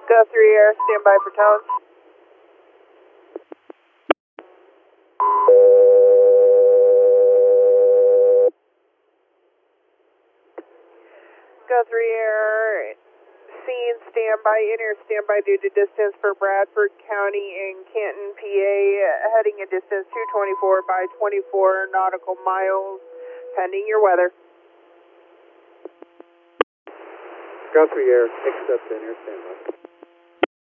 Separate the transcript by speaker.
Speaker 1: Go 3 Air, stand by for tones. Go 3 Air, scene standby, in-air standby due to distance for Bradford County and Canton, PA, heading a distance 224 by 24 nautical miles, pending your weather.
Speaker 2: Go 3 Air, accept in-air standby.